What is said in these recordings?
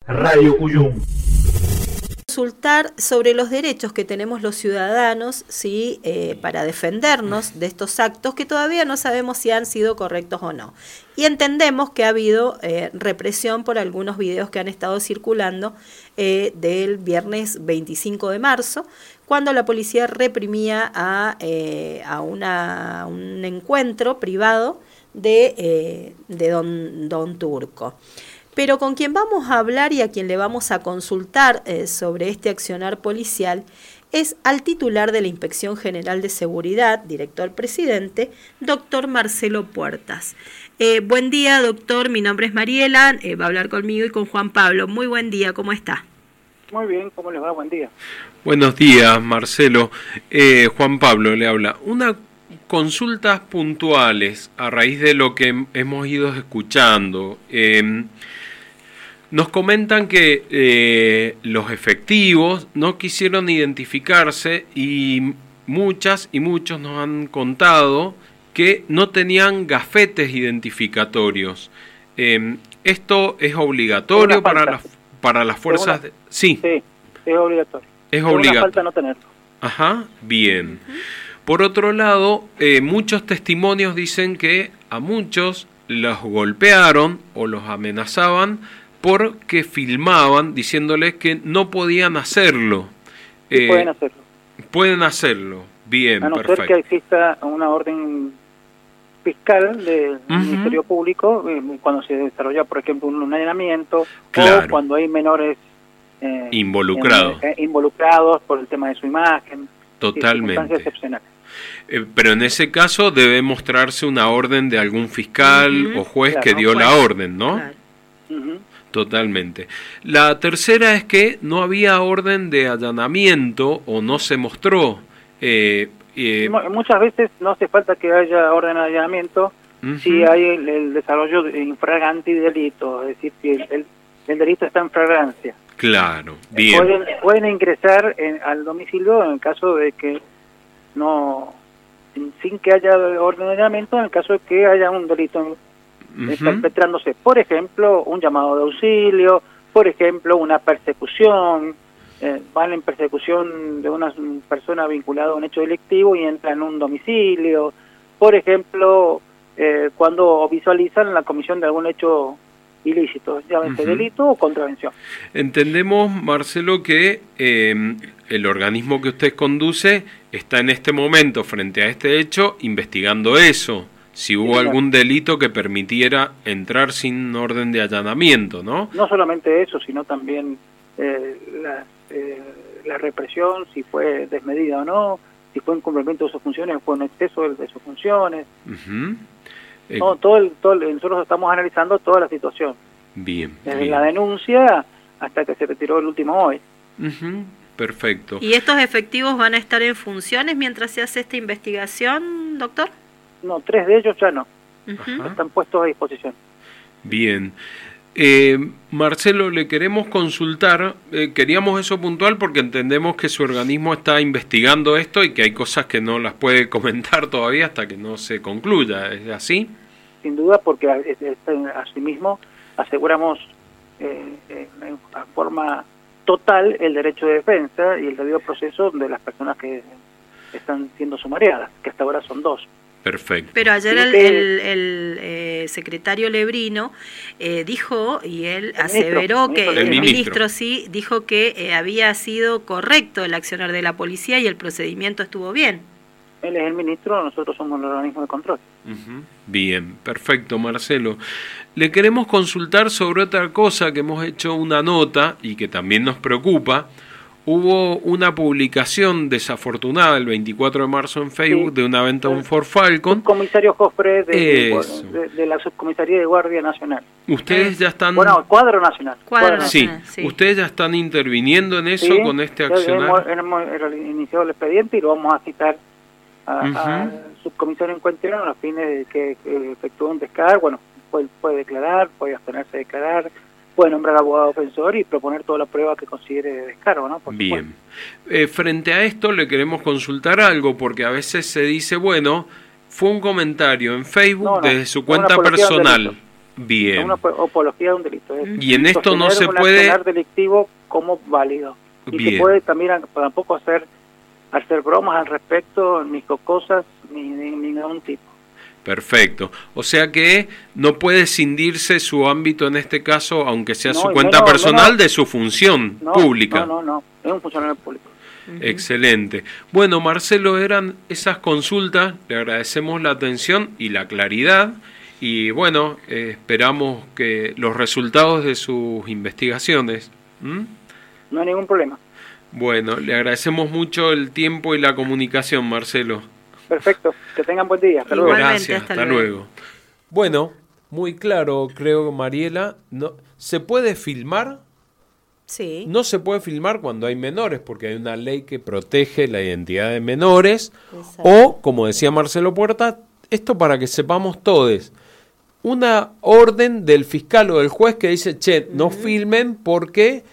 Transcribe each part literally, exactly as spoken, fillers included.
Radio Cuyum. Consultar sobre los derechos que tenemos los ciudadanos, ¿sí? eh, para defendernos de estos actos que todavía no sabemos si han sido correctos o no. Y entendemos que ha habido eh, represión por algunos videos que han estado circulando eh, del viernes veinticinco de marzo, cuando la policía reprimía a, eh, a una, un encuentro privado de, eh, de don, don Turco. Pero con quien vamos a hablar y a quien le vamos a consultar eh, sobre este accionar policial es al titular de la Inspección General de Seguridad, director presidente, doctor Marcelo Puertas. Eh, buen día, doctor, mi nombre es Mariela, eh, va a hablar conmigo y con Juan Pablo. Muy buen día, ¿cómo está? Muy bien, ¿cómo les va? Buen día. Buenos días, Marcelo. Eh, Juan Pablo le habla. Una consultas puntuales a raíz de lo que hemos ido escuchando. Eh, Nos comentan que eh, los efectivos no quisieron identificarse y muchas y muchos nos han contado que no tenían gafetes identificatorios. Eh, ¿Esto es obligatorio para las, para las fuerzas? Una, de, sí. sí, es obligatorio. Es obligatorio. Una falta no tenerlo. Ajá, bien. Uh-huh. Por otro lado, eh, muchos testimonios dicen que a muchos los golpearon o los amenazaban porque filmaban diciéndoles que no podían hacerlo. Eh, pueden hacerlo. Pueden hacerlo, bien, a no perfecto. ser que exista una orden fiscal del uh-huh. Ministerio Público eh, cuando se desarrolla, por ejemplo, un allanamiento, claro, o cuando hay menores eh, involucrados. Eh, involucrados por el tema de su imagen. Totalmente. Excepcionales. Eh, pero en ese caso debe mostrarse una orden de algún fiscal uh-huh. o juez claro, que dio juez. la orden, ¿no? Claro. Uh-huh. Totalmente. La tercera es que no había orden de allanamiento o no se mostró. Eh, eh, Muchas veces no hace falta que haya orden de allanamiento uh-huh. si hay el, el desarrollo de infragante y delito, es decir, si el, el, el delito está en fragancia. Claro, bien. Pueden, pueden ingresar en, al domicilio en el caso de que no, sin, sin que haya orden de allanamiento, en el caso de que haya un delito en Uh-huh. perpetrándose, por ejemplo, un llamado de auxilio, por ejemplo, una persecución, eh, van en persecución de una persona vinculada a un hecho delictivo y entra en un domicilio, por ejemplo, eh, cuando visualizan la comisión de algún hecho ilícito, llámese uh-huh. delito o contravención. Entendemos, Marcelo, que eh, el organismo que usted conduce está en este momento, frente a este hecho, investigando eso. Si hubo sí, algún delito que permitiera entrar sin orden de allanamiento, ¿no? No solamente eso, sino también eh, la, eh, la represión, si fue desmedida o no, si fue incumplimiento de sus funciones o fue un exceso de, de sus funciones. Uh-huh. Eh, no, todo el, todo el, nosotros estamos analizando toda la situación. Bien. Desde bien. la denuncia hasta que se retiró el último hoy. Uh-huh. Perfecto. ¿Y estos efectivos van a estar en funciones mientras se hace esta investigación, doctor? No, tres de ellos ya no. Uh-huh. Están puestos a disposición. Bien. Eh, Marcelo, le queremos consultar, eh, queríamos eso puntual porque entendemos que su organismo está investigando esto y que hay cosas que no las puede comentar todavía hasta que no se concluya, ¿es así? Sin duda, porque asimismo aseguramos eh, en forma total el derecho de defensa y el debido proceso de las personas que están siendo sumariadas, que hasta ahora son dos. Perfecto. Pero ayer el, el, el eh, secretario Lebrino eh, dijo, y él el aseveró ministro, que el, el ministro. ministro sí dijo que eh, había sido correcto el accionar de la policía y el procedimiento estuvo bien. Él es el ministro, nosotros somos el organismo de control. Uh-huh. Bien, perfecto, Marcelo. Le queremos consultar sobre otra cosa que hemos hecho una nota y que también nos preocupa. Hubo una publicación desafortunada el veinticuatro de marzo en Facebook sí, de una venta de un Ford Falcon. Subcomisario Jofre de, de, de la Subcomisaría de Guardia Nacional. Ustedes ya están... Bueno, Cuadro Nacional. Cuadro sí. Nacional, sí. Ustedes ya están interviniendo en eso sí, con este accionar. Hemos, hemos iniciado el expediente y lo vamos a citar a, uh-huh. al subcomisario en cuestión a los fines de que, que efectúe un descargo. Bueno, puede, puede declarar, puede abstenerse de declarar, puede nombrar abogado defensor y proponer toda la prueba que considere de descargo, ¿no? Por Bien. Eh, frente a esto le queremos consultar algo, porque a veces se dice, bueno, fue un comentario en Facebook no, no, desde su cuenta personal. Bien. Una apología de un delito. Es y en esto no se un puede... accionar delictivo como válido. Y Bien. se puede también tampoco hacer hacer bromas al respecto, ni cosas, ni, ni, ni ningún tipo. Perfecto. O sea que no puede cindirse su ámbito en este caso, aunque sea no, su cuenta menos, personal, menos, de su función no, pública. No, no, no, es un funcionario público. Uh-huh. Excelente. Bueno, Marcelo, eran esas consultas, le agradecemos la atención y la claridad, y bueno, eh, esperamos que los resultados de sus investigaciones. ¿Mm? No hay ningún problema. Bueno, le agradecemos mucho el tiempo y la comunicación, Marcelo. Perfecto, que tengan buen día. Hasta luego. Gracias, hasta, hasta luego. luego. Bueno, muy claro, creo, Mariela. No, ¿se puede filmar? Sí. No se puede filmar cuando hay menores, porque hay una ley que protege la identidad de menores. Exacto. O, como decía Marcelo Puerta, esto para que sepamos todos, una orden del fiscal o del juez que dice, che, uh-huh. no filmen porque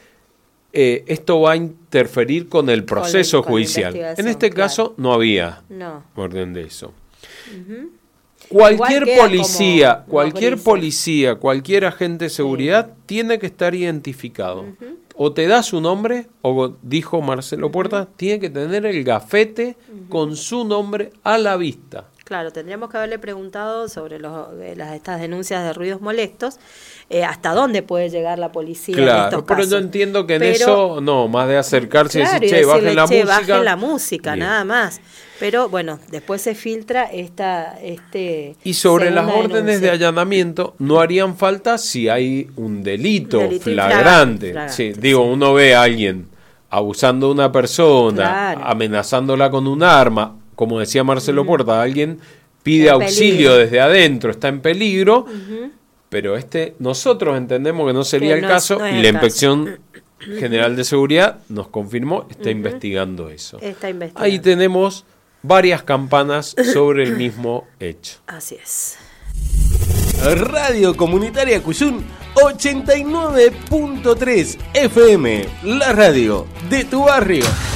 eh, esto va a interferir con el proceso con el, judicial. Con en este claro. caso no había no. orden de eso. Uh-huh. Cualquier policía, como, cualquier como policía, cualquier agente de seguridad sí. tiene que estar identificado. Uh-huh. O te da su nombre, o dijo Marcelo Puerta, uh-huh. tiene que tener el gafete uh-huh. con su nombre a la vista. Claro, tendríamos que haberle preguntado sobre los, las, estas denuncias de ruidos molestos, eh, hasta dónde puede llegar la policía claro, en estos casos. Pero yo entiendo que en pero, eso, no, más de acercarse claro, y decir, che, bajen la che, música. bajen la música, Bien. nada más. Pero bueno, después se filtra esta... este Y sobre las órdenes denuncia. de allanamiento, no harían falta si hay un delito, delito flagrante. flagrante sí, sí. Digo, uno ve a alguien abusando de una persona, claro. amenazándola con un arma, como decía Marcelo uh-huh. Puerta, alguien pide en auxilio peligro. desde adentro, está en peligro, uh-huh. pero este nosotros entendemos que no sería que el no, caso no y la Inspección caso. General de Seguridad nos confirmó, está uh-huh. investigando eso. Está investigando. Ahí tenemos varias campanas sobre el mismo hecho. Así es. Radio Comunitaria Cuyún ochenta y nueve punto tres F M, la radio de tu barrio.